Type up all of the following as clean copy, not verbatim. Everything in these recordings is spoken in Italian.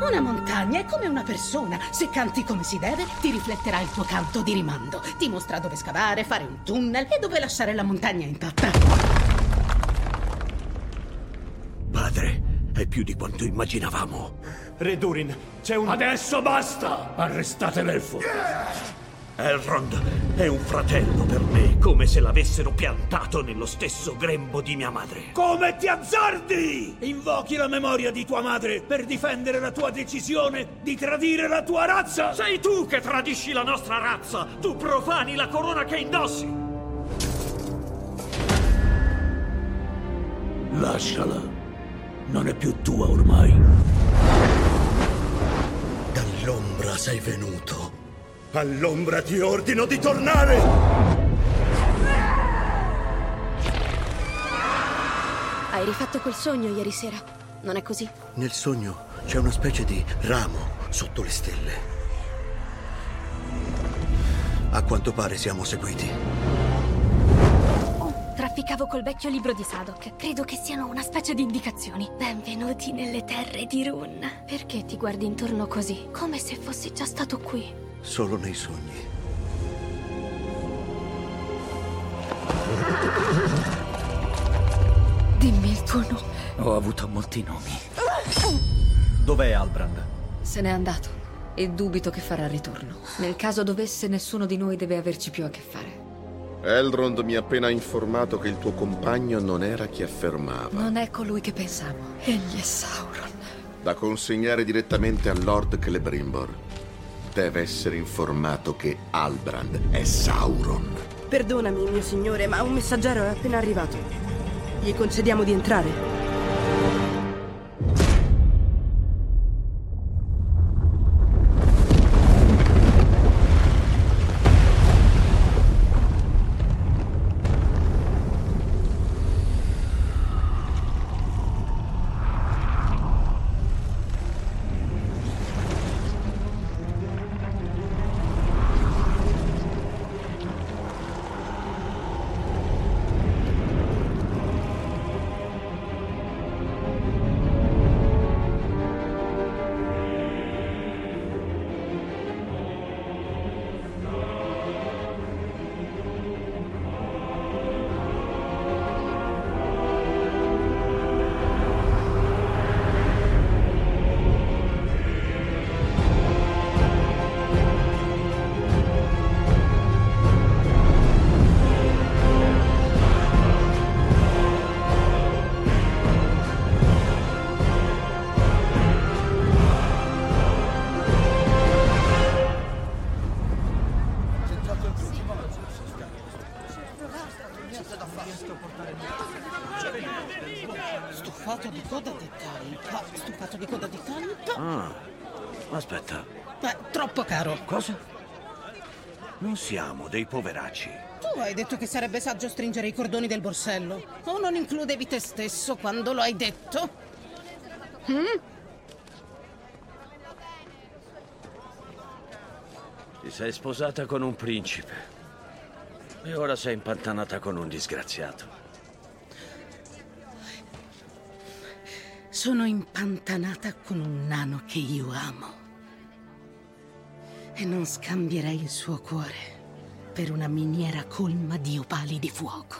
Una montagna è come una persona. Se canti come si deve, ti rifletterà il tuo canto di rimando. Ti mostra dove scavare, fare un tunnel e dove lasciare la montagna intatta. Padre, è più di quanto immaginavamo. Re Durin, c'è un... Adesso basta! Arrestate l'elfo. Elrond è un fratello per me, come se l'avessero piantato nello stesso grembo di mia madre. Come ti azzardi? Invochi la memoria di tua madre per difendere la tua decisione di tradire la tua razza? Sei tu che tradisci la nostra razza! Tu profani la corona che indossi! Lasciala. Non è più tua ormai. Dall'ombra sei venuto. All'ombra ti ordino di tornare! Hai rifatto quel sogno ieri sera, non è così? Nel sogno c'è una specie di ramo sotto le stelle. A quanto pare siamo seguiti. Trafficavo col vecchio libro di Sadok. Credo che siano una specie di indicazioni. Benvenuti nelle terre di Run. Perché ti guardi intorno così? Come se fossi già stato qui. Solo nei sogni. Dimmi il tuo nome. Ho avuto molti nomi. Dov'è Halbrand? Se n'è andato e dubito che farà ritorno. Nel caso dovesse, nessuno di noi deve averci più a che fare. Elrond mi ha appena informato che il tuo compagno non era chi affermava. Non è colui che pensavo. Egli è Sauron. Da consegnare direttamente a Lord Celebrimbor. Deve essere informato che Halbrand è Sauron. Perdonami, mio signore, ma un messaggero è appena arrivato. Gli concediamo di entrare. Stufato di coda di talpa. Stufato di coda di talpa. Ah, aspetta. Troppo caro. Cosa? Non siamo dei poveracci. Tu hai detto che sarebbe saggio stringere i cordoni del borsello. O non includevi te stesso quando lo hai detto? Ti sei sposata con un principe. E ora sei impantanata con un disgraziato. Sono impantanata con un nano che io amo. E non scambierei il suo cuore per una miniera colma di opali di fuoco.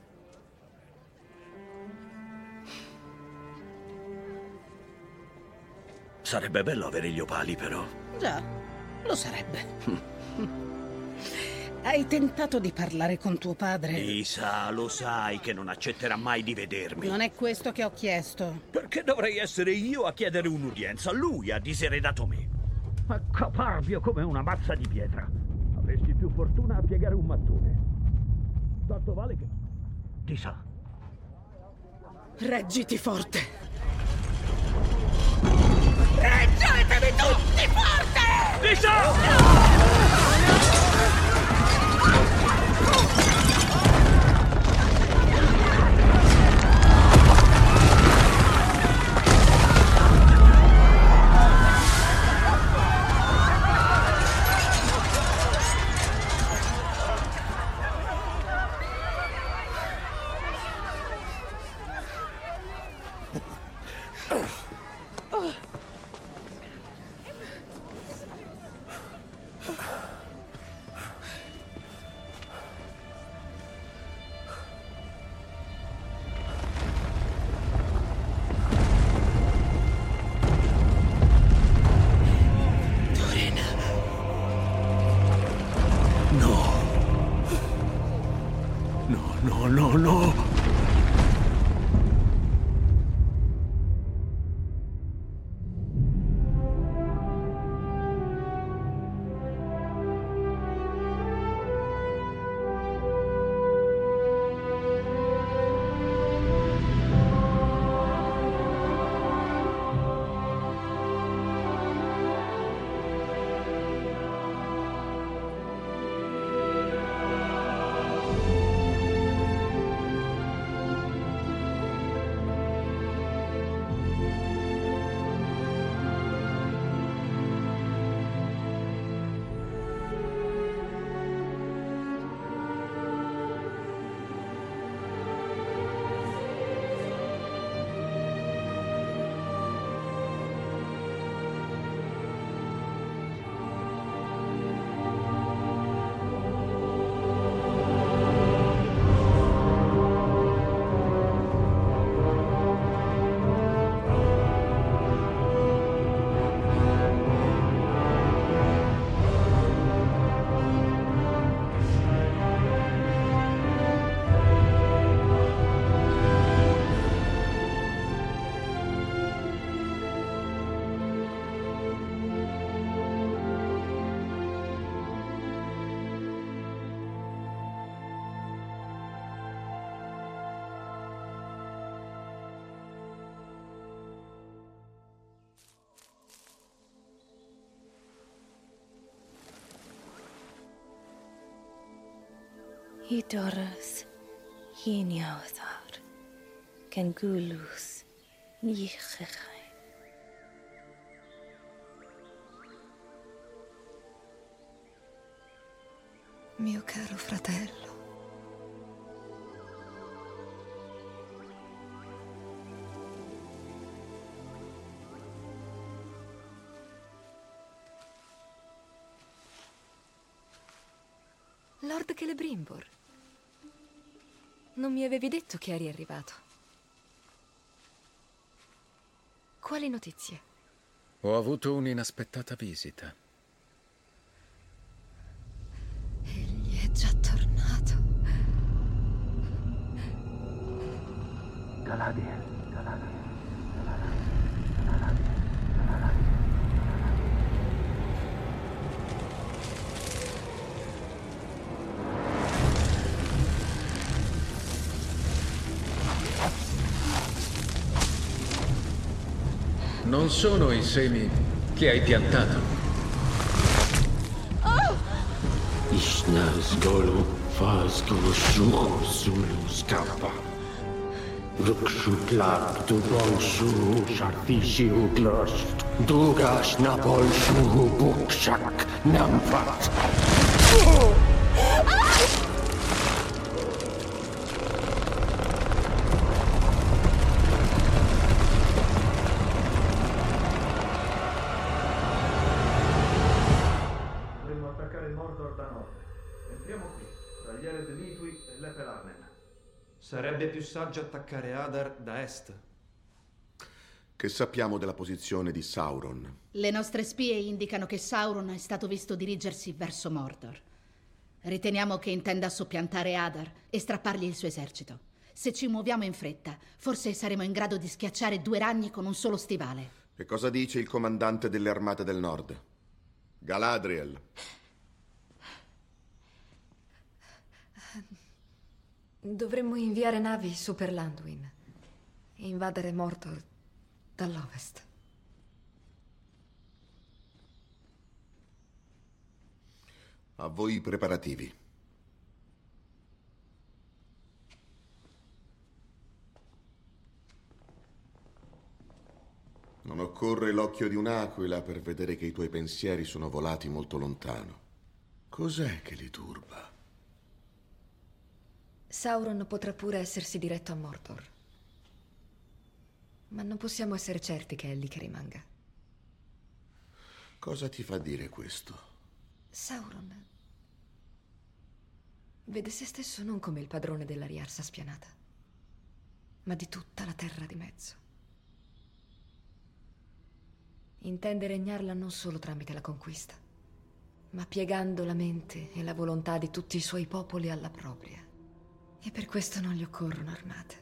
Sarebbe bello avere gli opali, però. Già, lo sarebbe. Hai tentato di parlare con tuo padre? Lisa, lo sai che non accetterà mai di vedermi. Non è questo che ho chiesto. Perché dovrei essere io a chiedere un'udienza? Lui ha diseredato me. Ma caparbio come una mazza di pietra. Avresti più fortuna a piegare un mattone. Tanto vale che... Ti sa. Reggiti forte. Reggetemi tutti forte! Ti sa! No, no, no, no! Hidoras, Hiniauthar, Kengulus, Nichechai. Mio caro fratello. Lord Celebrimbor. Non mi avevi detto che eri arrivato. Quali notizie? Ho avuto un'inaspettata visita. Egli è già tornato. Galadriel. Non sono i semi che hai piantato. Ishnas golu faz gulu sulu scappa. Rukshutlar tu bolsu shartishi utlost. Dugas na bolsu bukshak namfat. Sarebbe più saggio attaccare Adar da est. Che sappiamo della posizione di Sauron? Le nostre spie indicano che Sauron è stato visto dirigersi verso Mordor. Riteniamo che intenda soppiantare Adar e strappargli il suo esercito. Se ci muoviamo in fretta, forse saremo in grado di schiacciare 2 ragni con un solo stivale. E cosa dice il comandante delle armate del nord? Galadriel. Dovremmo inviare navi su per Landuin e invadere Mordor dall'ovest. A voi i preparativi. Non occorre l'occhio di un'aquila per vedere che i tuoi pensieri sono volati molto lontano. Cos'è che li turba? Sauron potrà pure essersi diretto a Mordor. Ma non possiamo essere certi che è lì che rimanga. Cosa ti fa dire questo? Sauron vede se stesso non come il padrone della Riarsa spianata, ma di tutta la terra di mezzo. Intende regnarla non solo tramite la conquista, ma piegando la mente e la volontà di tutti i suoi popoli alla propria. E per questo non gli occorrono armate,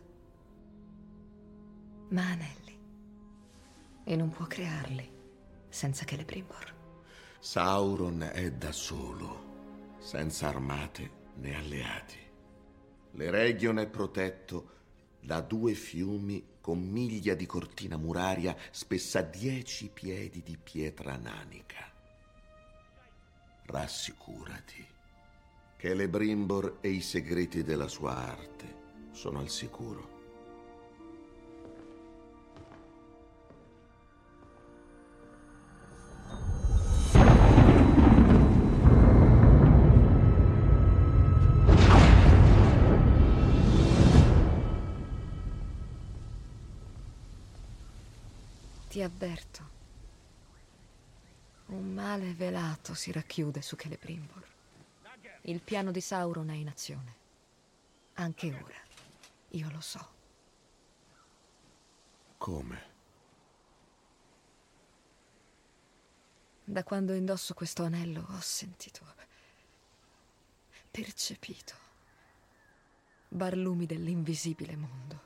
ma anelli. E non può crearli senza Celebrimbor. Sauron è da solo, senza armate né alleati. L'Eregion è protetto da 2 fiumi con miglia di cortina muraria spessa 10 piedi di pietra nanica. Rassicurati. Celebrimbor e i segreti della sua arte sono al sicuro. Ti avverto. Un male velato si racchiude su Celebrimbor. Il piano di Sauron è in azione. Anche ora. Io lo so. Come? Da quando indosso questo anello ho sentito, percepito barlumi dell'invisibile mondo.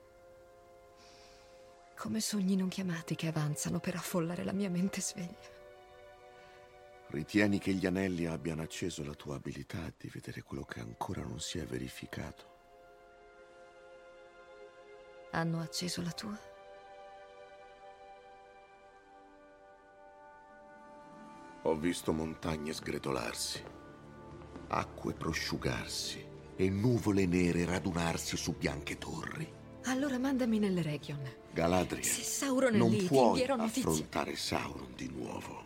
Come sogni non chiamati che avanzano per affollare la mia mente sveglia. Ritieni che gli anelli abbiano acceso la tua abilità di vedere quello che ancora non si è verificato? Hanno acceso la tua? Ho visto montagne sgretolarsi, acque prosciugarsi e nuvole nere radunarsi su bianche torri. Allora mandami nell'Eregion. Galadriel, Se Sauron è non lì, ti puoi invierò notizie. affrontare Sauron di nuovo.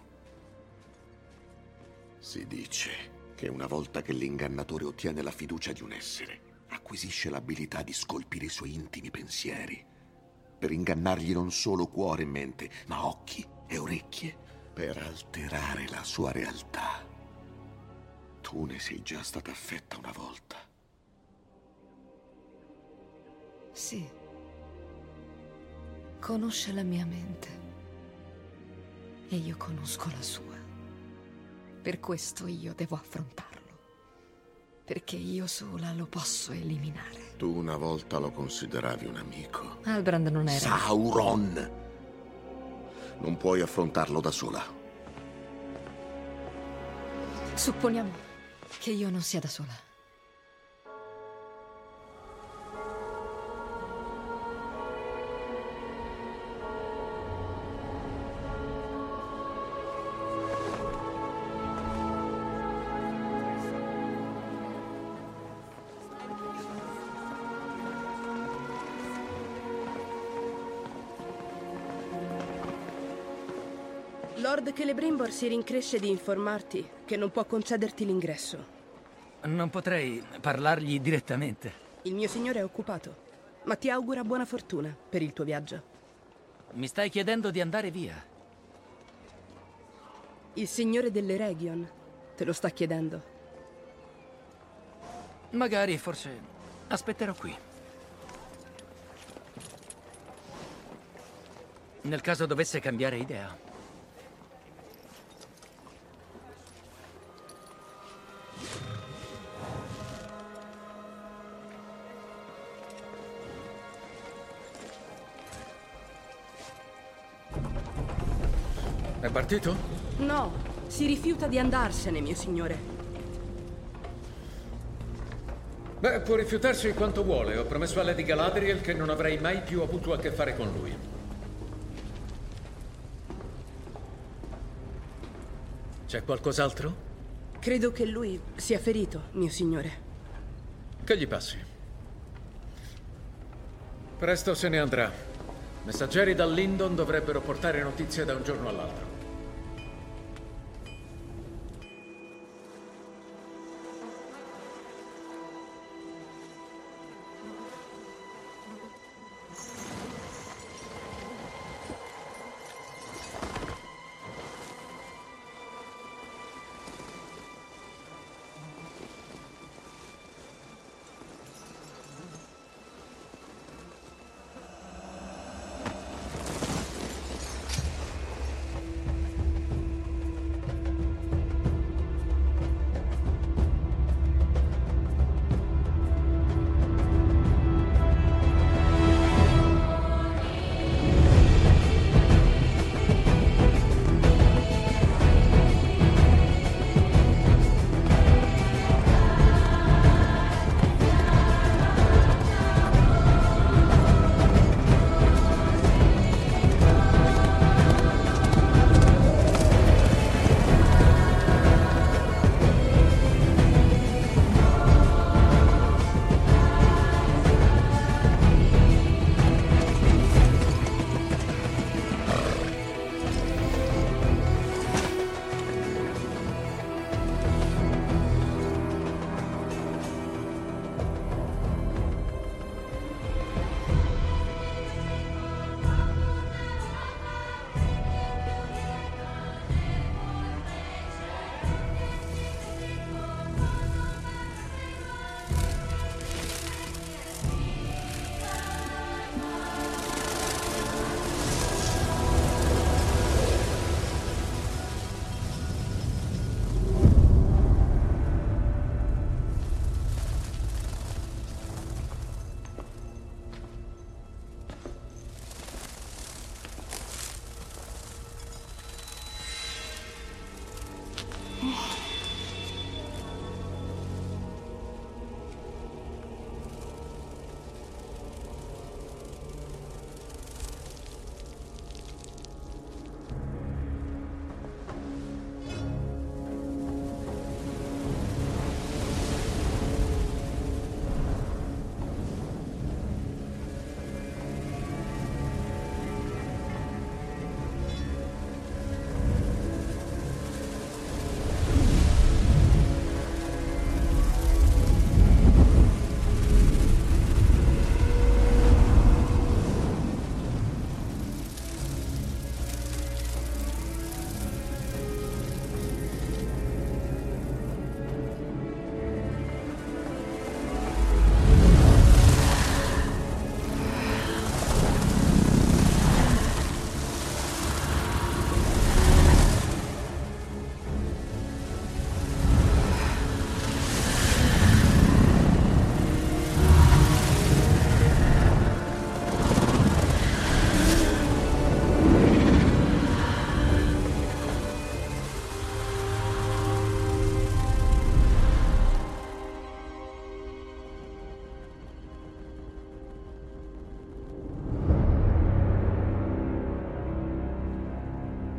Si dice che una volta che l'ingannatore ottiene la fiducia di un essere, acquisisce l'abilità di scolpire i suoi intimi pensieri, per ingannargli non solo cuore e mente, ma occhi e orecchie, per alterare la sua realtà. Tu ne sei già stata affetta una volta. Sì. Conosce la mia mente. E io conosco la sua. Per questo io devo affrontarlo. Perché io sola lo posso eliminare. Tu una volta lo consideravi un amico. Halbrand non era... Sauron! Non puoi affrontarlo da sola. Supponiamo che io non sia da sola. Lord Celebrimbor si rincresce di informarti che non può concederti l'ingresso. Non potrei parlargli direttamente. Il mio signore è occupato, ma ti augura buona fortuna per il tuo viaggio. Mi stai chiedendo di andare via? Il signore dell'Eregion te lo sta chiedendo. Magari, forse, aspetterò qui. Nel caso dovesse cambiare idea. È partito? No, si rifiuta di andarsene, mio signore. Beh, può rifiutarsi quanto vuole. Ho promesso a Lady Galadriel che non avrei mai più avuto a che fare con lui. C'è qualcos'altro? Credo che lui sia ferito, mio signore. Che gli passi. Presto se ne andrà. Messaggeri da Lindon dovrebbero portare notizie da un giorno all'altro.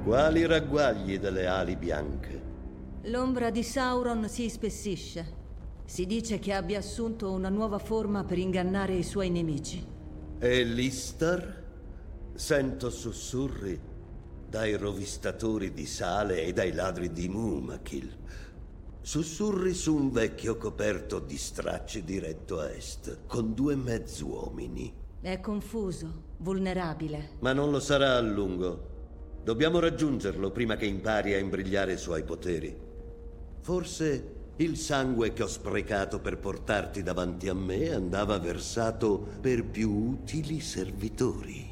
Quali ragguagli delle ali bianche? L'ombra di Sauron si ispessisce. Si dice che abbia assunto una nuova forma per ingannare i suoi nemici. E l'Istar? Sento sussurri dai rovistatori di sale e dai ladri di Mumakil. Sussurri su un vecchio coperto di stracci diretto a est, con 2 mezzuomini. È confuso, vulnerabile. Ma non lo sarà a lungo. Dobbiamo raggiungerlo prima che impari a imbrigliare i suoi poteri. Forse il sangue che ho sprecato per portarti davanti a me andava versato per più utili servitori.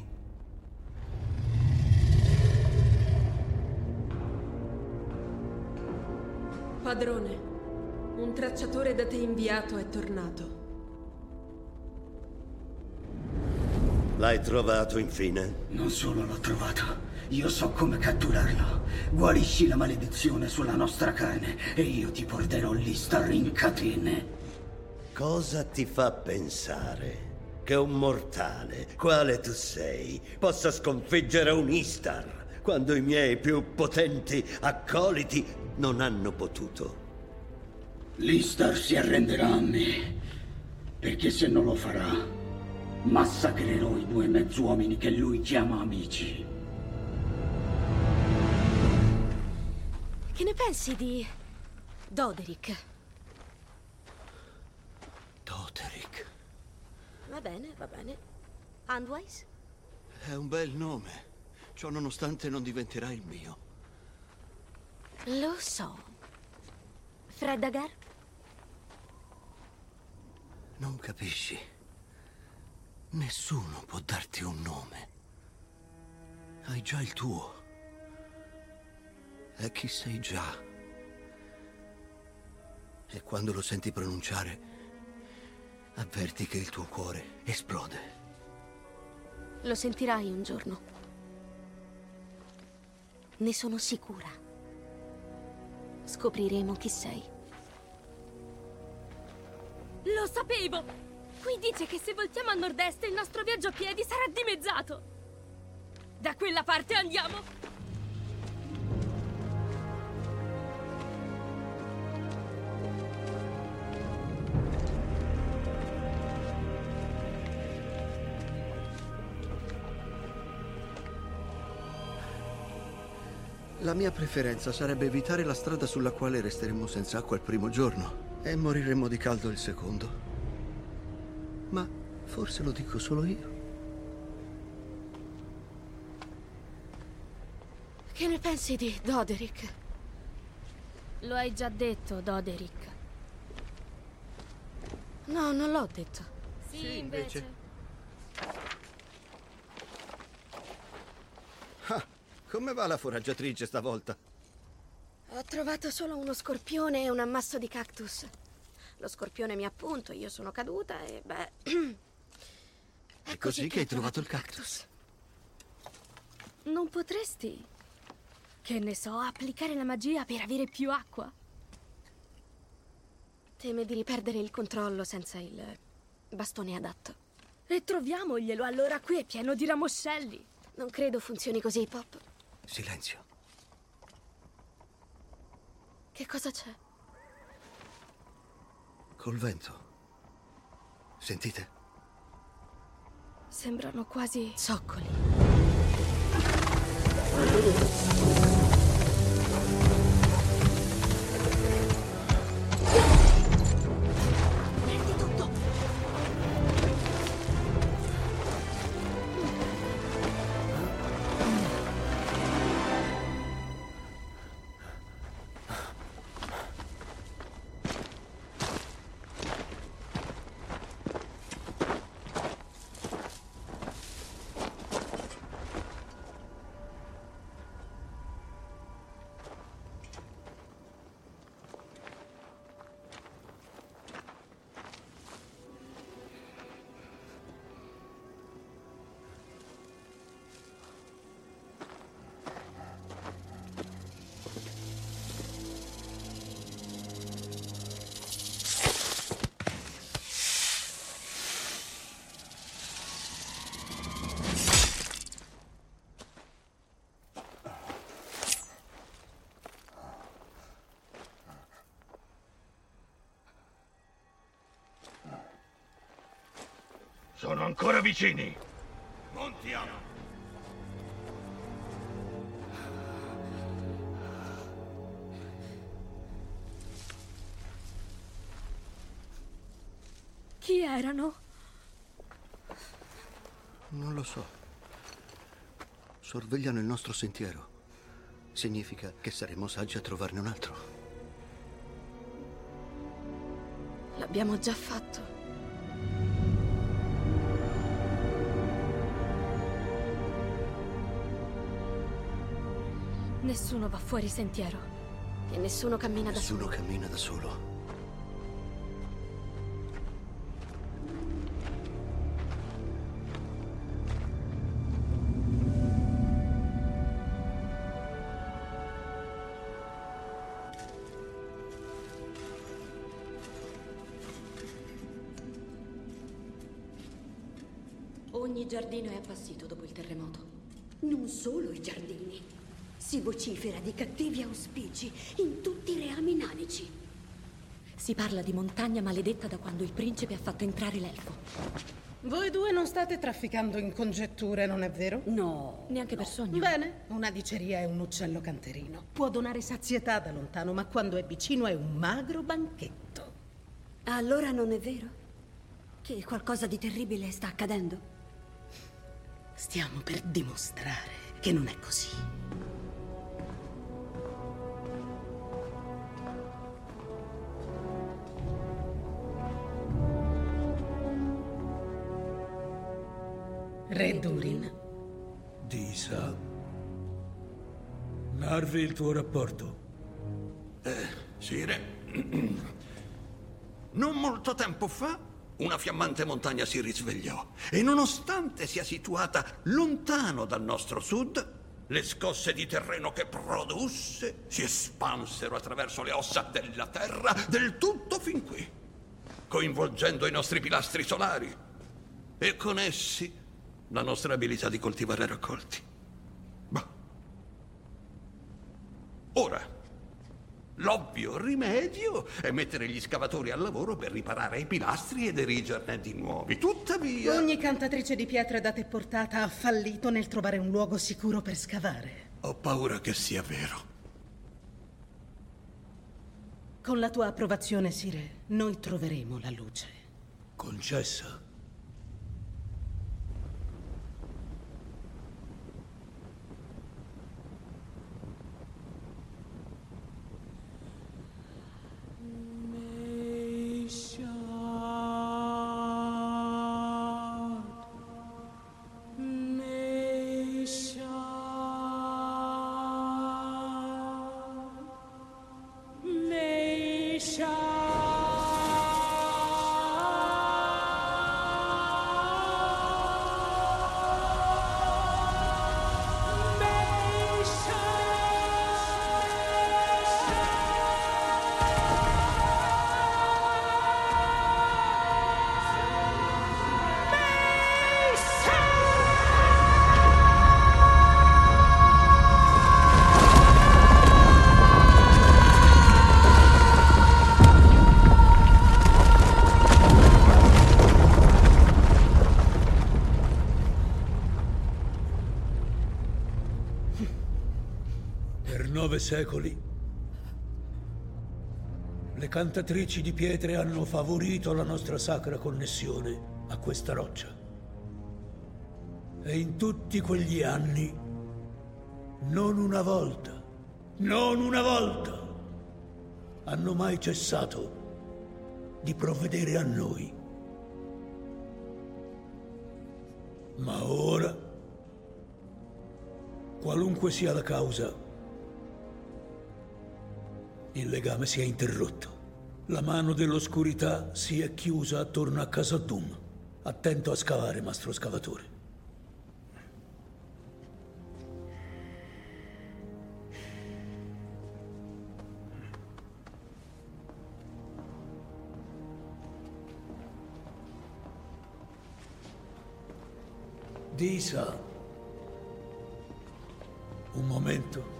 Padrone, un tracciatore da te inviato è tornato. L'hai trovato infine? Non solo l'ho trovato. Io so come catturarlo. Guarisci la maledizione sulla nostra carne e io ti porterò l'Istar in catene. Cosa ti fa pensare che un mortale, quale tu sei, possa sconfiggere un Istar quando i miei più potenti accoliti non hanno potuto? L'Istar si arrenderà a me, perché se non lo farà, massacrerò i 2 mezzuomini che lui chiama amici. Che ne pensi di Doderic? Doderic. Va bene, va bene. Andwise? È un bel nome. Ciò nonostante non diventerà il mio. Lo so. Fredagar? Non capisci. Nessuno può darti un nome. Hai già il tuo. È chi sei già. E quando lo senti pronunciare, avverti che il tuo cuore esplode. Lo sentirai un giorno. Ne sono sicura. Scopriremo chi sei. Lo sapevo! Qui dice che se voltiamo a nord-est il nostro viaggio a piedi sarà dimezzato. Da quella parte andiamo! La mia preferenza sarebbe evitare la strada sulla quale resteremmo senza acqua il primo giorno e moriremmo di caldo il secondo. Ma forse lo dico solo io. Che ne pensi di Doderic? Lo hai già detto, Doderic. No, non l'ho detto. Sì, invece. Come va la foraggiatrice stavolta? Ho trovato solo uno scorpione e un ammasso di cactus. Lo scorpione mi ha punto, io sono caduta e beh... È così che hai trovato il cactus? Non potresti, che ne so, applicare la magia per avere più acqua? Teme di riperdere il controllo senza il bastone adatto. E troviamoglielo, allora qui è pieno di ramoscelli. Non credo funzioni così, Pop. Silenzio. Che cosa c'è? Col vento. Sentite? Sembrano quasi zoccoli. Sono ancora vicini. Montiamo. Chi erano? Non lo so. Sorvegliano il nostro sentiero. Significa che saremo saggi a trovarne un altro. L'abbiamo già fatto. Nessuno va fuori sentiero. E nessuno cammina da solo. Nessuno cammina da solo. Ogni giardino è appassito dopo il terremoto. Non solo i giardini. Si vocifera di cattivi auspici in tutti i reami nanici. Si parla di montagna maledetta da quando il principe ha fatto entrare l'elfo. Voi due non state trafficando in congetture, non è vero? No. Neanche per sogno. Bene, una diceria è un uccello canterino. Può donare sazietà da lontano, ma quando è vicino è un magro banchetto. Allora non è vero? Che qualcosa di terribile sta accadendo? Stiamo per dimostrare che non è così. Re Durin. Disa. Narvi il tuo rapporto. Sire. Non molto tempo fa, una fiammante montagna si risvegliò e nonostante sia situata lontano dal nostro sud, le scosse di terreno che produsse si espansero attraverso le ossa della terra del tutto fin qui, coinvolgendo i nostri pilastri solari e con essi la nostra abilità di coltivare raccolti. Bah. Ora, l'ovvio rimedio è mettere gli scavatori al lavoro per riparare i pilastri ed erigerne di nuovi. Tuttavia... Ogni cantatrice di pietre da te portata ha fallito nel trovare un luogo sicuro per scavare. Ho paura che sia vero. Con la tua approvazione, Sire, noi troveremo la luce. Concessa. Per 9 secoli le cantatrici di pietre hanno favorito la nostra sacra connessione a questa roccia. E in tutti quegli anni, non una volta, hanno mai cessato di provvedere a noi. Ma ora, qualunque sia la causa, il legame si è interrotto. La mano dell'oscurità si è chiusa attorno a Khazad-dûm. Attento a scavare, mastro scavatore. Disa. Un momento.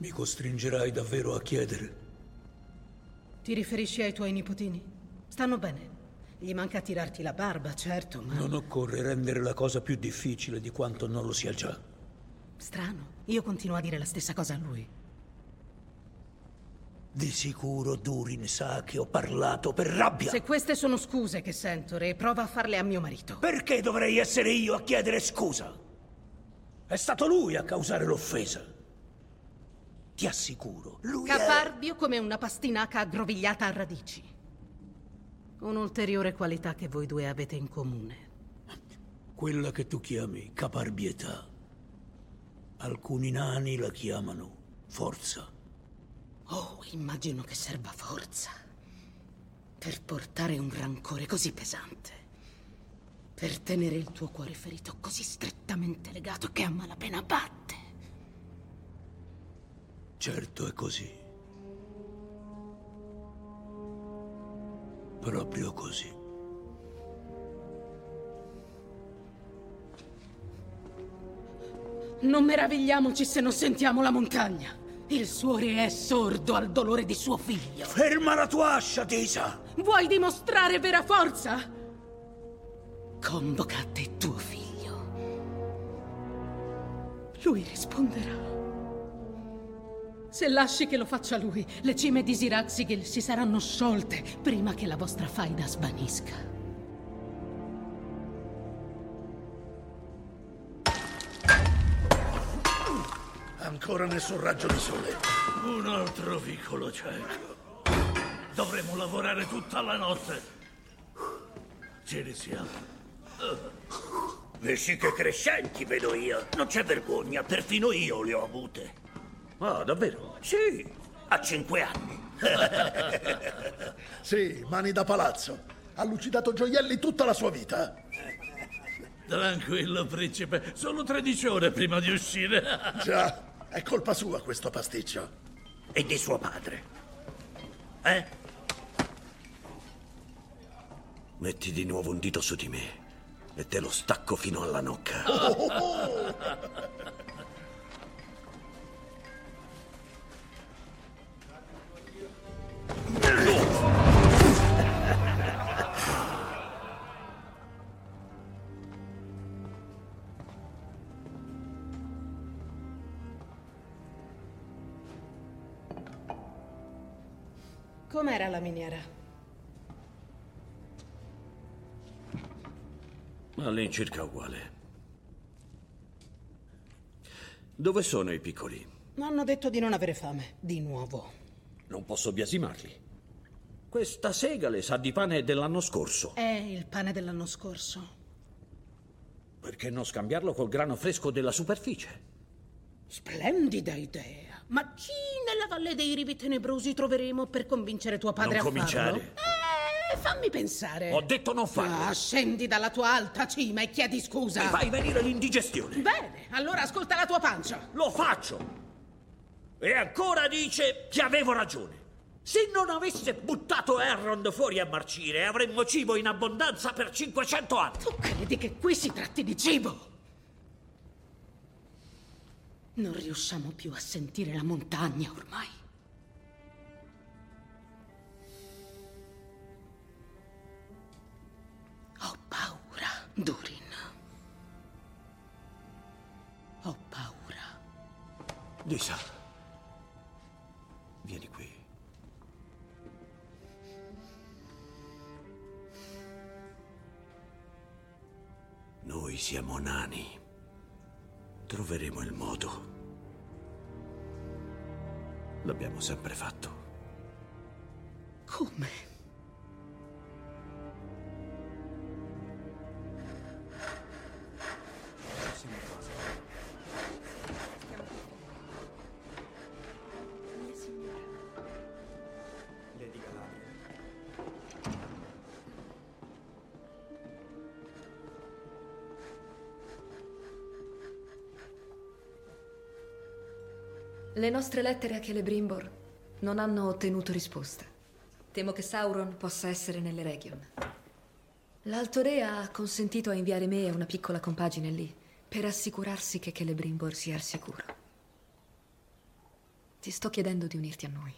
Mi costringerai davvero a chiedere? Ti riferisci ai tuoi nipotini? Stanno bene. Gli manca tirarti la barba, certo, ma... Non occorre rendere la cosa più difficile di quanto non lo sia già. Strano. Io continuo a dire la stessa cosa a lui. Di sicuro Durin sa che ho parlato per rabbia. Se queste sono scuse che sento, Re, prova a farle a mio marito. Perché dovrei essere io a chiedere scusa? È stato lui a causare l'offesa. Ti assicuro, lui Caparbio come una pastinaca aggrovigliata a radici. Un'ulteriore qualità che voi due avete in comune. Quella che tu chiami caparbietà. Alcuni nani la chiamano forza. Oh, immagino che serva forza. Per portare un rancore così pesante. Per tenere il tuo cuore ferito così strettamente legato che a malapena batte. Certo è così. Proprio così. Non meravigliamoci se non sentiamo la montagna. Il suo re è sordo al dolore di suo figlio. Ferma la tua ascia, Disa! Vuoi dimostrare vera forza? Convoca a te tuo figlio. Lui risponderà. Se lasci che lo faccia lui, le cime di Siraxigil si saranno sciolte prima che la vostra faida svanisca. Ancora nessun raggio di sole. Un altro vicolo cieco. Dovremo lavorare tutta la notte. Ce ne siamo. Vesciche crescenti, vedo io. Non c'è vergogna, perfino io le ho avute. Ah, davvero? Sì, a 5 anni. Sì, mani da palazzo. Ha lucidato gioielli tutta la sua vita. Tranquillo, principe. Solo 13 ore prima di uscire. Già, è colpa sua questo pasticcio. E di suo padre. Metti di nuovo un dito su di me e te lo stacco fino alla nocca. Com'era la miniera? All'incirca uguale. Dove sono i piccoli? Hanno detto di non avere fame, di nuovo. Non posso biasimarli. Questa segale sa di pane dell'anno scorso. È il pane dell'anno scorso. Perché non scambiarlo col grano fresco della superficie? Splendida idea. Ma chi nella Valle dei Rivi Tenebrosi troveremo per convincere tuo padre non a cominciare. farlo? Fammi pensare. Ho detto non farlo. Scendi dalla tua alta cima e chiedi scusa. Mi fai venire l'indigestione. Bene, allora ascolta la tua pancia. Lo faccio. E ancora dice che avevo ragione. Se non avesse buttato Elrond fuori a marcire, avremmo cibo in abbondanza per 500 anni. Tu credi che qui si tratti di cibo? Non riusciamo più a sentire la montagna ormai. Ho paura, Durin. Ho paura. Disa, vieni qui. Noi siamo nani. Troveremo il modo. L'abbiamo sempre fatto. Come? Lady Galadriel. Le nostre lettere a Celebrimbor non hanno ottenuto risposta. Temo che Sauron possa essere nelle Region. L'Alto Re ha consentito a inviare me e una piccola compagine lì per assicurarsi che Celebrimbor sia al sicuro. Ti sto chiedendo di unirti a noi.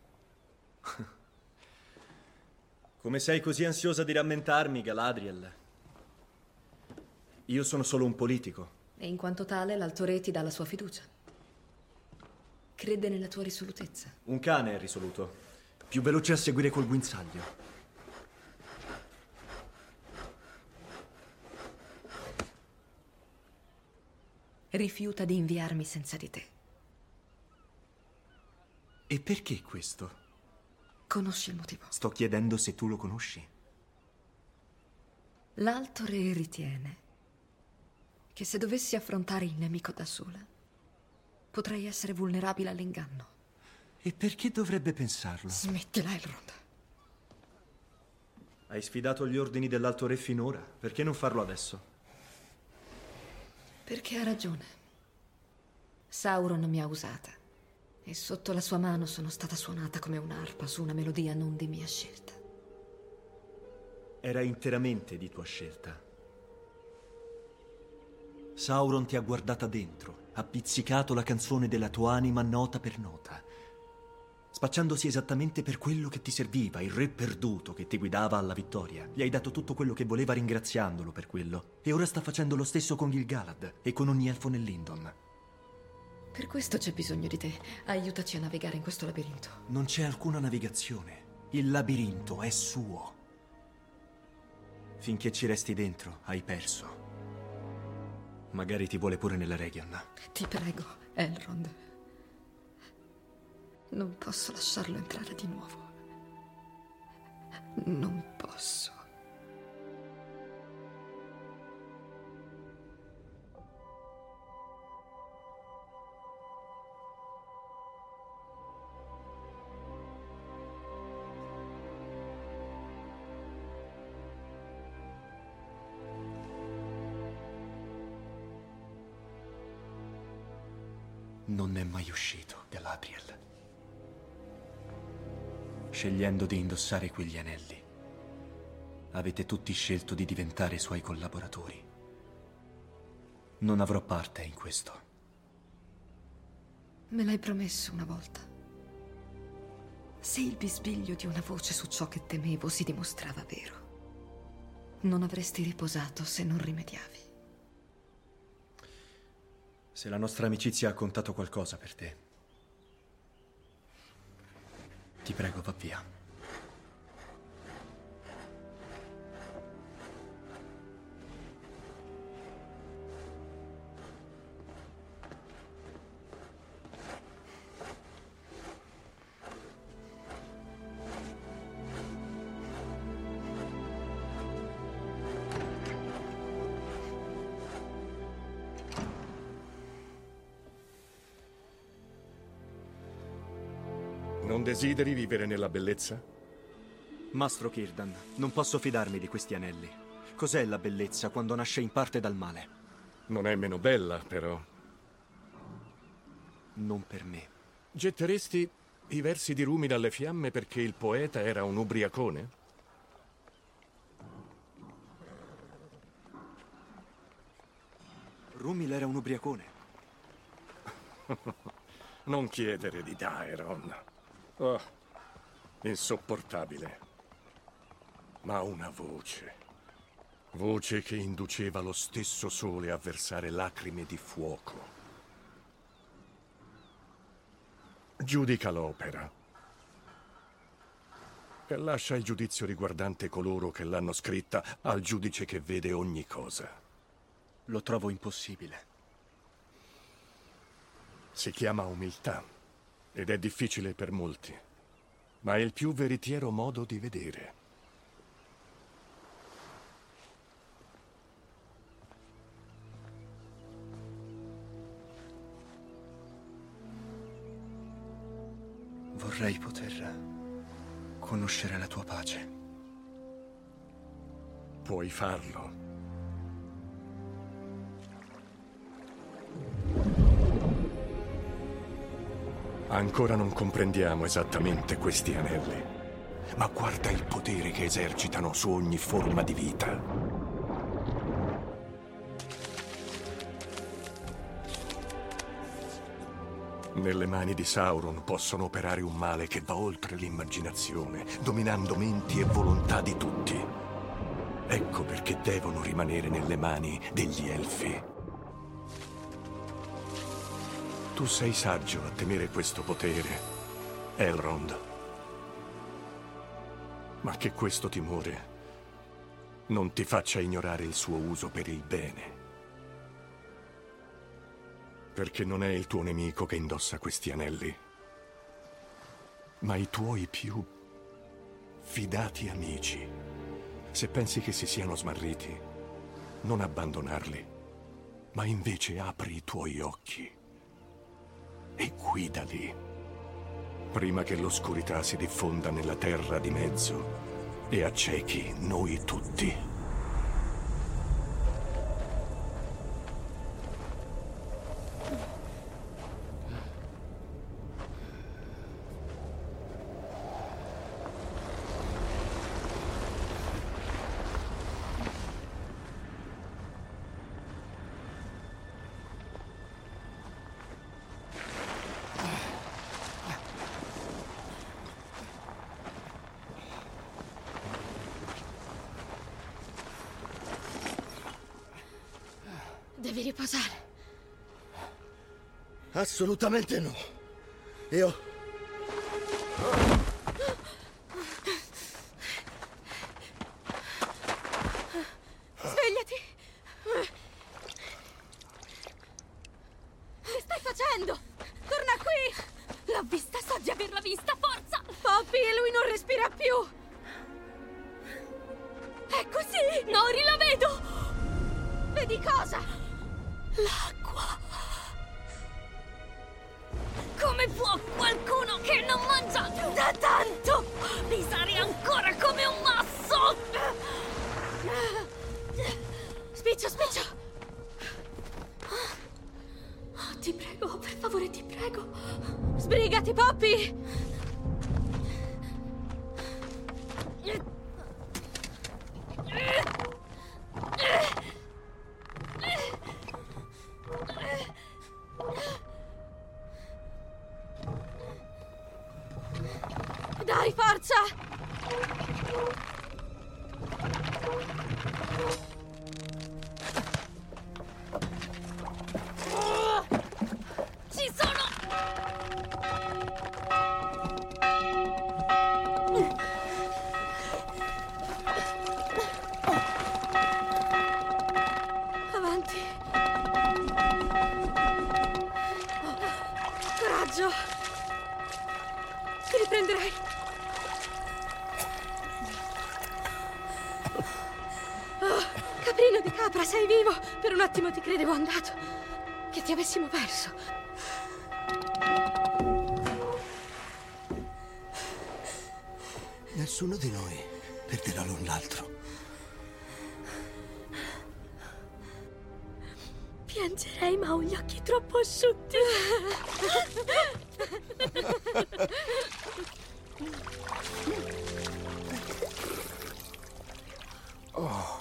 Come sei così ansiosa di rammentarmi, Galadriel? Io sono solo un politico. E in quanto tale, l'Alto Re ti dà la sua fiducia. Crede nella tua risolutezza. Un cane è risoluto. Più veloce a seguire col guinzaglio. Rifiuta di inviarmi senza di te. E perché questo? Conosci il motivo? Sto chiedendo se tu lo conosci. L'Alto Re ritiene che se dovessi affrontare il nemico da sola, potrei essere vulnerabile all'inganno. E perché dovrebbe pensarlo? Smettila, Elrond. Hai sfidato gli ordini dell'Alto Re finora. Perché non farlo adesso? Perché ha ragione. Sauron mi ha usata. E sotto la sua mano sono stata suonata come un'arpa su una melodia non di mia scelta. Era interamente di tua scelta. Sauron ti ha guardata dentro, ha pizzicato la canzone della tua anima nota per nota, spacciandosi esattamente per quello che ti serviva, il re perduto che ti guidava alla vittoria. Gli hai dato tutto quello che voleva ringraziandolo per quello. E ora sta facendo lo stesso con Gil-galad e con ogni elfo nell'Indon. Per questo c'è bisogno di te. Aiutaci a navigare in questo labirinto. Non c'è alcuna navigazione. Il labirinto è suo. Finché ci resti dentro, hai perso. Magari ti vuole pure nella Region. Ti prego, Elrond. Non posso lasciarlo entrare di nuovo. Non posso. Non è mai uscito, Galadriel. Scegliendo di indossare quegli anelli, avete tutti scelto di diventare suoi collaboratori. Non avrò parte in questo. Me l'hai promesso una volta. Se il bisbiglio di una voce su ciò che temevo si dimostrava vero, non avresti riposato se non rimediavi. Se la nostra amicizia ha contato qualcosa per te, ti prego, va via. Non desideri vivere nella bellezza? Mastro Círdan, non posso fidarmi di questi anelli. Cos'è la bellezza quando nasce in parte dal male? Non è meno bella, però. Non per me. Getteresti i versi di Rumi dalle fiamme perché il poeta era un ubriacone? Rumi era un ubriacone. Non chiedere di Daeron. Oh, insopportabile. Ma una voce. Voce che induceva lo stesso sole a versare lacrime di fuoco. Giudica l'opera. E lascia il giudizio riguardante coloro che l'hanno scritta al giudice che vede ogni cosa. Lo trovo impossibile. Si chiama umiltà. Ed è difficile per molti, ma è il più veritiero modo di vedere. Vorrei poter conoscere la tua pace. Puoi farlo. Ancora non comprendiamo esattamente questi anelli, ma guarda il potere che esercitano su ogni forma di vita. Nelle mani di Sauron possono operare un male che va oltre l'immaginazione, dominando menti e volontà di tutti. Ecco perché devono rimanere nelle mani degli Elfi. Tu sei saggio a temere questo potere, Elrond. Ma che questo timore non ti faccia ignorare il suo uso per il bene. Perché non è il tuo nemico che indossa questi anelli, ma i tuoi più fidati amici. Se pensi che si siano smarriti, non abbandonarli, ma invece apri i tuoi occhi e guidali, prima che l'oscurità si diffonda nella terra di mezzo e accechi noi tutti. Devi riposare. Assolutamente no. Io... Svegliati! Che stai facendo? Torna qui! L'ho vista, so di averla vista, forza! Poppy, lui non respira più! È così! Nori, la vedo! Vedi cosa? L'acqua! Come può qualcuno che non mangia da tanto pisare ancora come un masso? Spiccio, spiccio! Oh, ti prego, per favore, ti prego. Sbrigati, Poppy! Dai, forza! Ci sono! Avanti. Coraggio. Ti riprenderai. Caprino di capra, sei vivo! Per un attimo ti credevo andato. Che ti avessimo perso. Nessuno di noi perderà l'un l'altro. Piangerei, ma ho gli occhi troppo asciutti. Oh.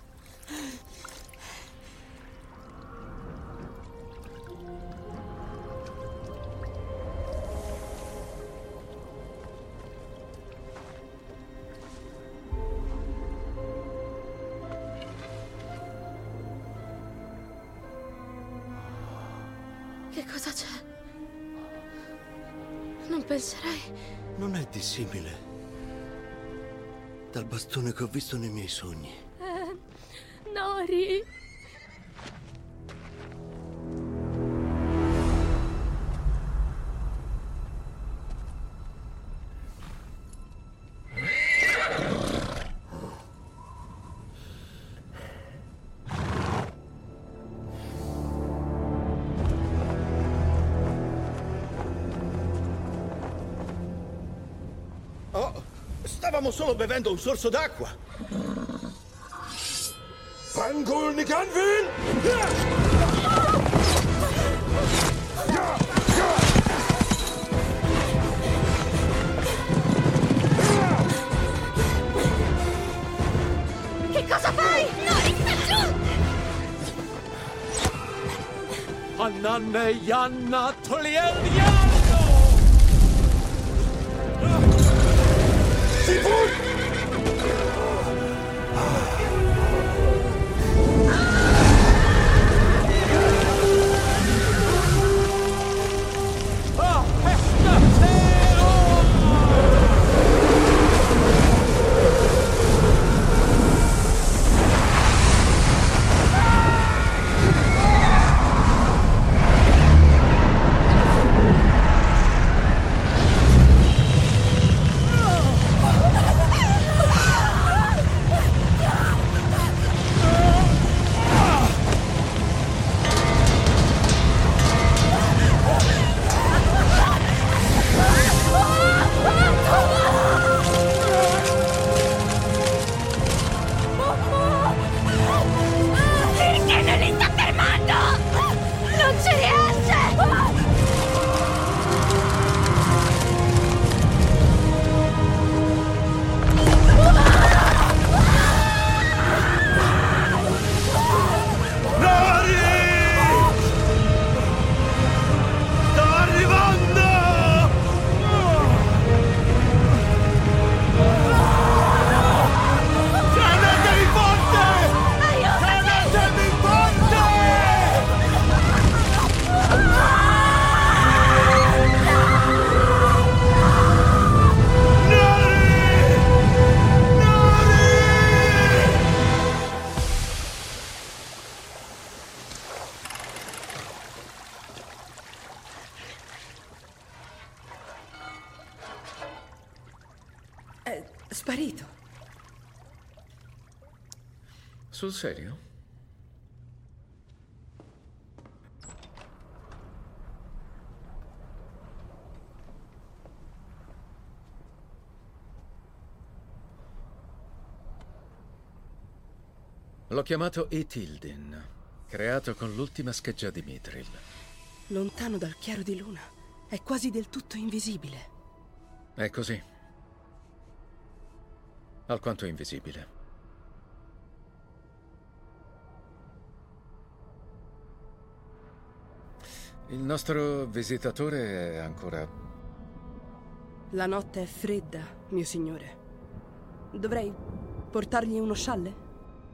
Che cosa c'è? Non penserei. Non è dissimile dal bastone che ho visto nei miei sogni. Nori. Oh, stavamo solo bevendo un sorso d'acqua. Fangul Canvin! Che cosa fai? Nori, sta giù! Janne Janna Tolieldiano! Sparito. Sul serio? L'ho chiamato Ithildin, creato con l'ultima scheggia di Mithril. Lontano dal chiaro di luna. È quasi del tutto invisibile. È così. Alquanto invisibile. Il nostro visitatore è ancora... La notte è fredda, mio signore. Dovrei portargli uno scialle?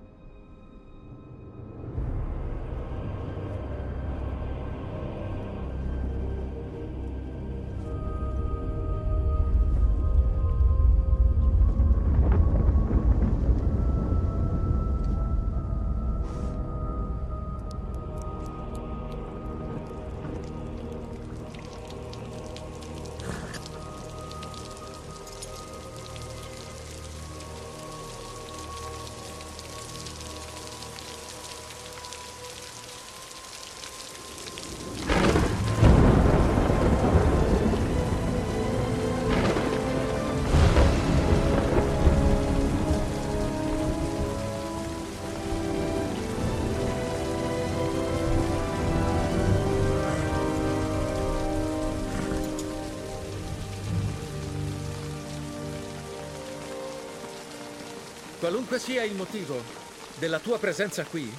Qualunque sia il motivo della tua presenza qui,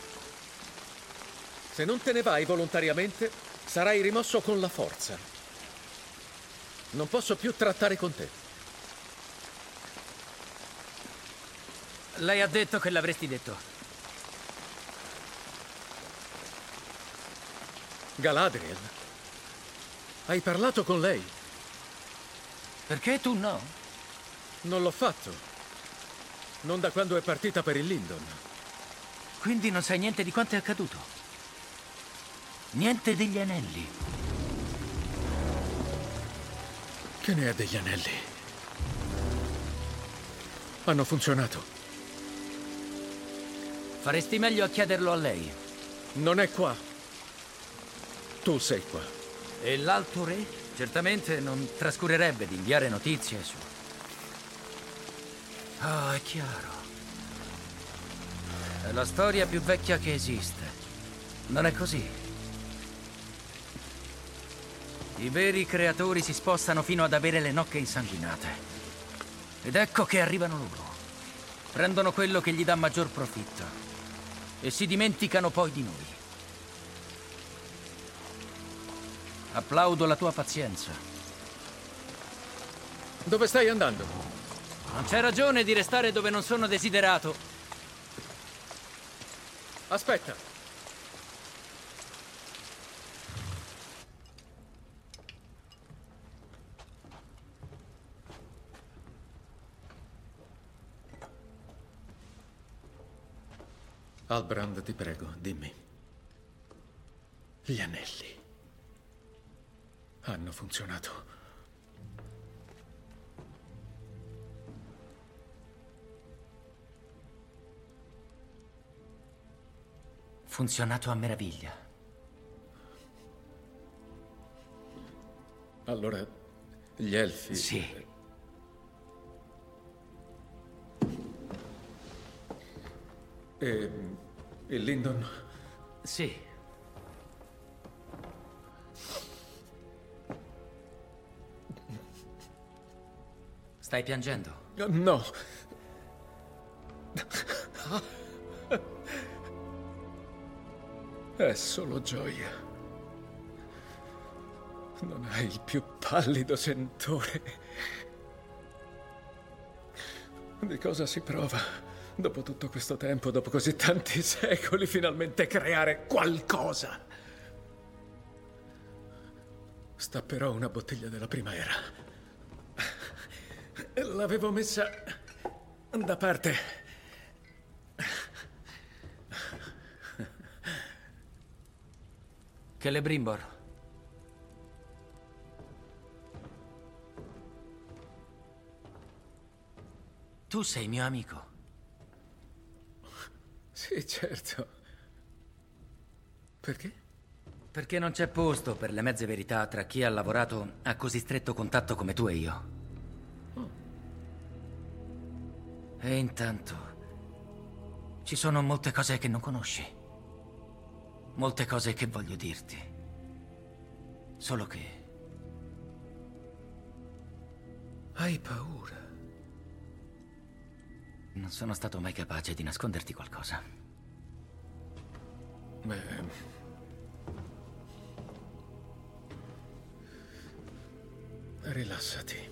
se non te ne vai volontariamente, sarai rimosso con la forza. Non posso più trattare con te. Lei ha detto che l'avresti detto. Galadriel, hai parlato con lei? Perché tu no? Non l'ho fatto. Non da quando è partita per il Lindon. Quindi non sai niente di quanto è accaduto? Niente degli anelli? Che ne è degli anelli? Hanno funzionato. Faresti meglio a chiederlo a lei. Non è qua. Tu sei qua. E l'Alto Re? Certamente non trascurerebbe di inviare notizie su... Ah, è chiaro. È la storia più vecchia che esiste. Non è così? I veri creatori si spostano fino ad avere le nocche insanguinate. Ed ecco che arrivano loro. Prendono quello che gli dà maggior profitto. E si dimenticano poi di noi. Applaudo la tua pazienza. Dove stai andando? Non c'è ragione di restare dove non sono desiderato. Aspetta. Halbrand, ti prego, dimmi. Gli anelli hanno funzionato. Funzionato a meraviglia. Allora, gli elfi... Sì. E il Lindon? Sì. Stai piangendo? No. È solo gioia. Non hai il più pallido sentore di cosa si prova dopo tutto questo tempo, dopo così tanti secoli, finalmente creare qualcosa. Stapperò una bottiglia della prima era. L'avevo messa da parte. Celebrimbor. Tu sei mio amico. Sì, certo. Perché? Perché non c'è posto per le mezze verità tra chi ha lavorato a così stretto contatto come tu e io. E intanto ci sono molte cose che non conosci. Molte cose che voglio dirti. Solo che... hai paura. Non sono stato mai capace di nasconderti qualcosa. Beh... rilassati.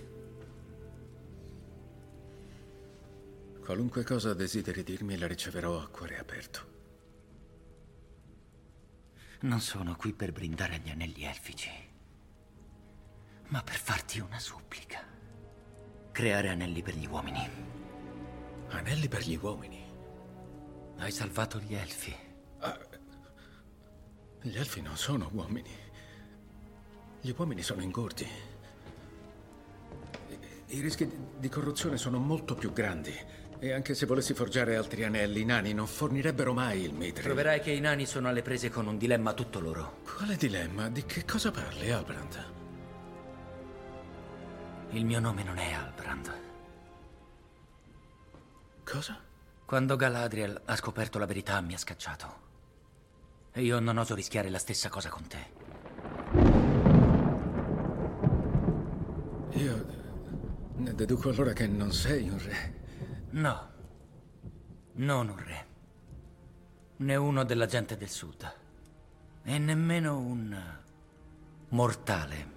Qualunque cosa desideri dirmi la riceverò a cuore aperto. Non sono qui per brindare agli anelli elfici, ma per farti una supplica. Creare anelli per gli uomini. Anelli per gli uomini? Hai salvato gli elfi. Gli elfi non sono uomini. Gli uomini sono ingordi. I rischi di corruzione sono molto più grandi. E anche se volessi forgiare altri anelli, i nani non fornirebbero mai il mithril. Troverai che i nani sono alle prese con un dilemma tutto loro. Quale dilemma? Di che cosa parli, Halbrand? Il mio nome non è Halbrand. Cosa? Quando Galadriel ha scoperto la verità mi ha scacciato. E io non oso rischiare la stessa cosa con te. Io ne deduco allora che non sei un re. No, non un re. Né uno della gente del sud. E nemmeno un mortale.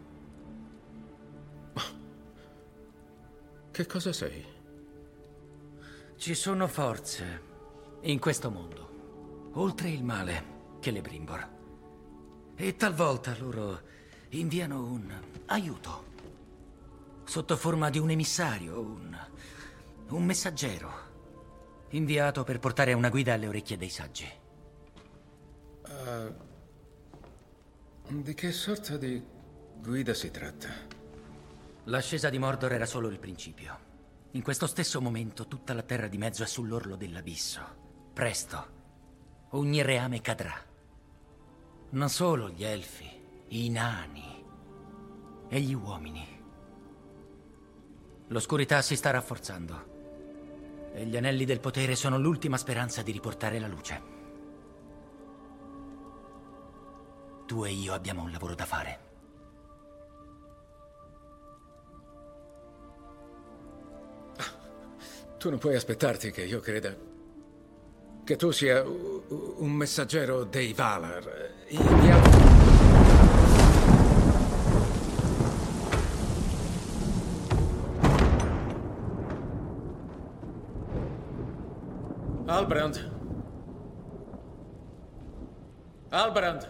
Che cosa sei? Ci sono forze in questo mondo, oltre il male, Celebrimbor. E talvolta loro inviano un aiuto, sotto forma di un emissario, un messaggero, inviato per portare una guida alle orecchie dei saggi. Di che sorta di guida si tratta? L'ascesa di Mordor era solo il principio. In questo stesso momento tutta la terra di mezzo è sull'orlo dell'abisso. Presto, ogni reame cadrà. Non solo gli elfi, i nani e gli uomini. L'oscurità si sta rafforzando e gli anelli del potere sono l'ultima speranza di riportare la luce. Tu e io abbiamo un lavoro da fare. Tu non puoi aspettarti che io creda che tu sia un messaggero dei Valar, inviato... Halbrand! Halbrand!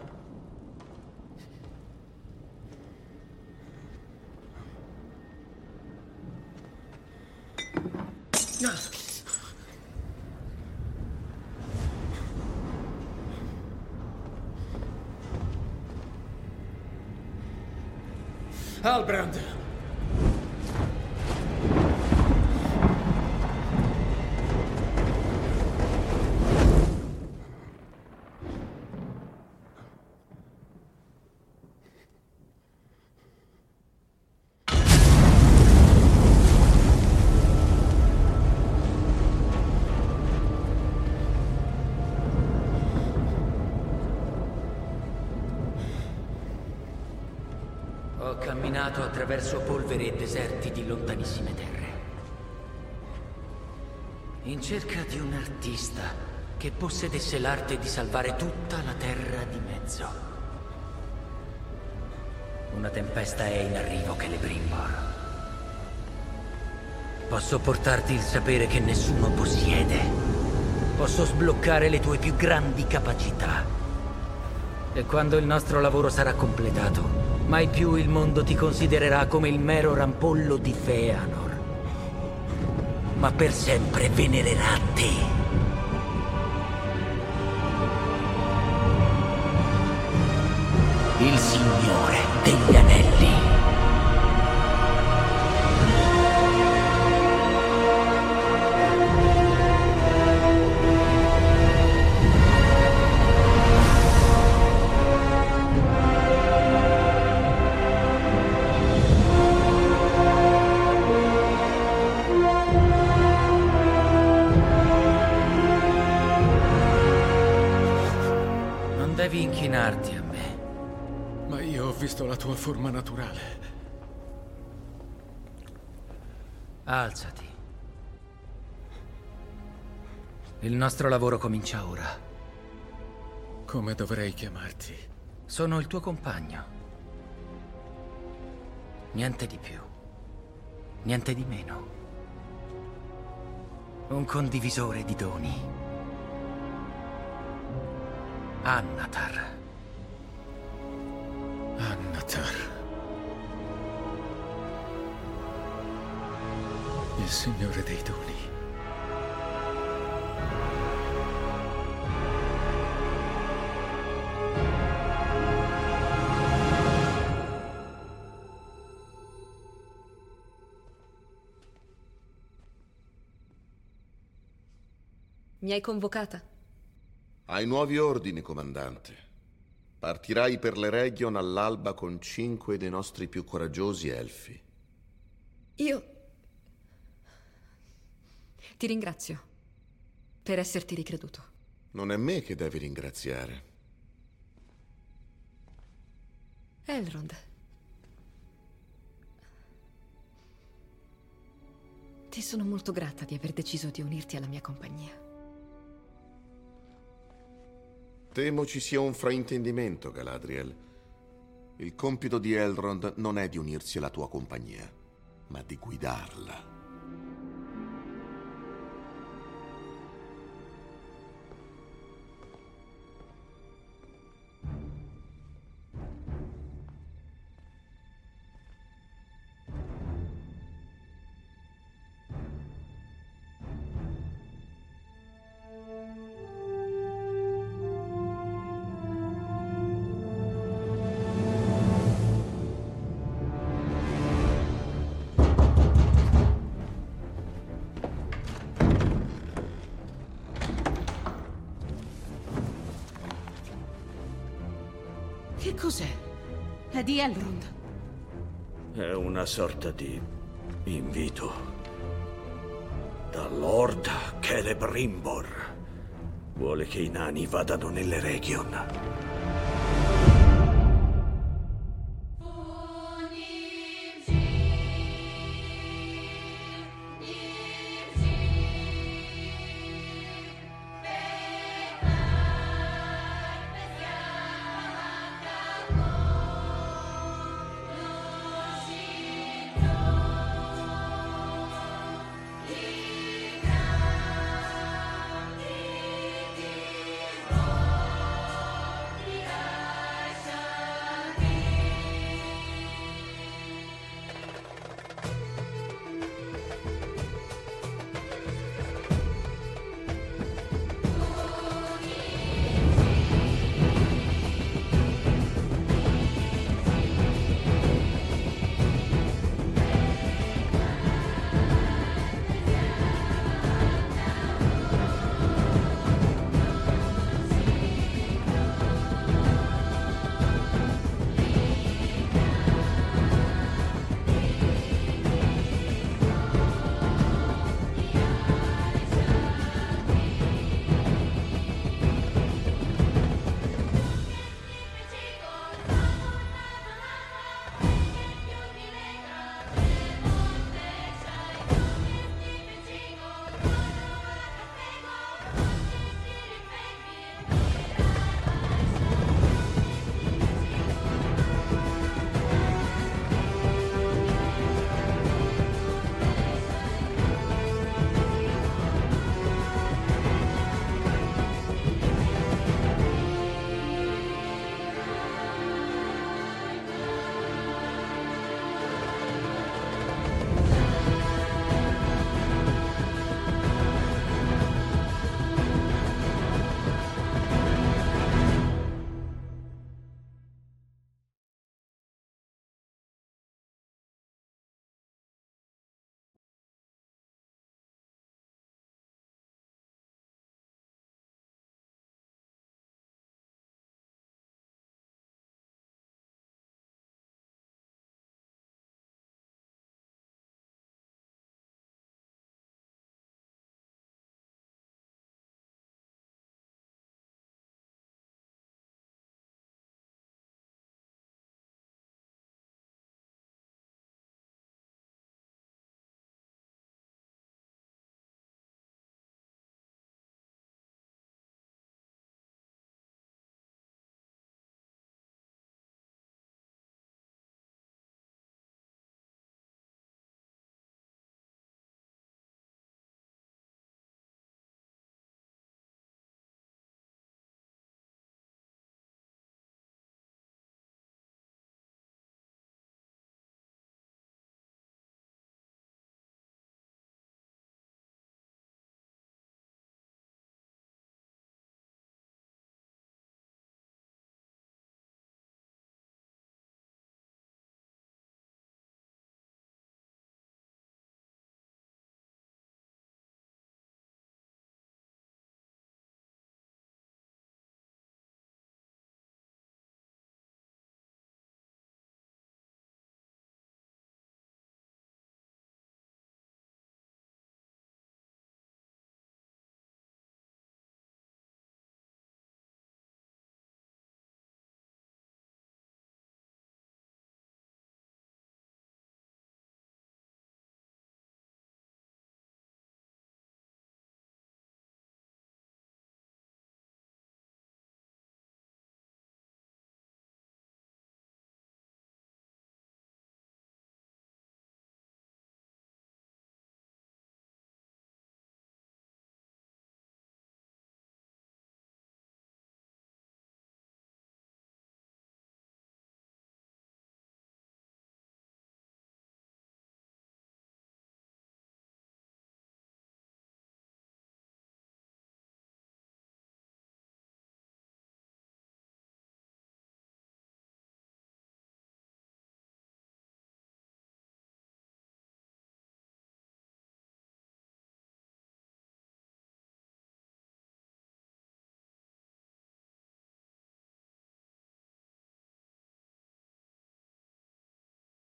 Halbrand! Ho camminato attraverso polvere e deserti di lontanissime terre, in cerca di un artista che possedesse l'arte di salvare tutta la terra di mezzo. Una tempesta è in arrivo, Celebrimbor. Posso portarti il sapere che nessuno possiede. Posso sbloccare le tue più grandi capacità. E quando il nostro lavoro sarà completato, mai più il mondo ti considererà come il mero rampollo di Feanor, ma per sempre venererà te. Il Signore degli Anelli. Devi inchinarti a me. Ma io ho visto la tua forma naturale. Alzati. Il nostro lavoro comincia ora. Come dovrei chiamarti? Sono il tuo compagno. Niente di più. Niente di meno. Un condivisore di doni. Annatar. Annatar. Il Signore dei Doni. Mi hai convocata? Hai nuovi ordini, comandante. Partirai per l'Eregion all'alba con 5 dei nostri più coraggiosi elfi. Io ti ringrazio per esserti ricreduto. Non è me che devi ringraziare. Elrond. Ti sono molto grata di aver deciso di unirti alla mia compagnia. Temo ci sia un fraintendimento, Galadriel. Il compito di Elrond non è di unirsi alla tua compagnia, ma di guidarla. Che cos'è? È di Elrond. È una sorta di invito. Da Lord Celebrimbor. Vuole che i nani vadano nell'Eregion.